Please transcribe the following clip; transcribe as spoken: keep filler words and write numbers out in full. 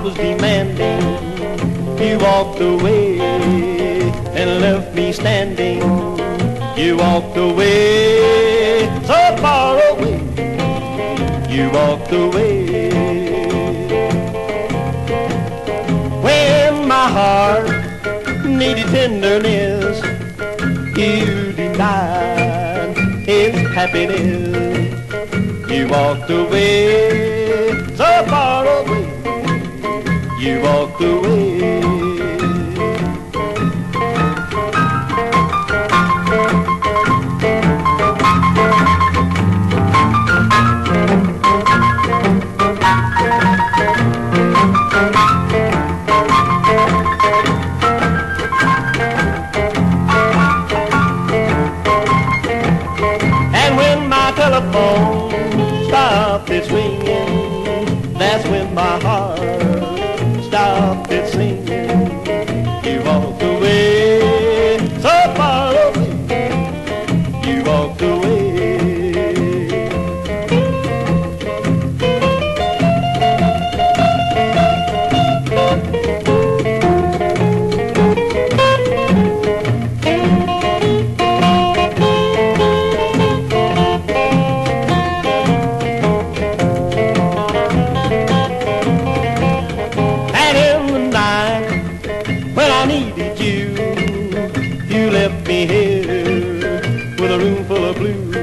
was demanding, you walked away and left me standing. You walked away, so far away. You walked away. When my heart needed tenderness, you denied its happiness. You walked away, so far away. You walked away. And when my telephone stopped its ringing, that's when my heart stopped its singing. You walked away, so far away. You walked away. I needed you, you left me here with a room full of blues.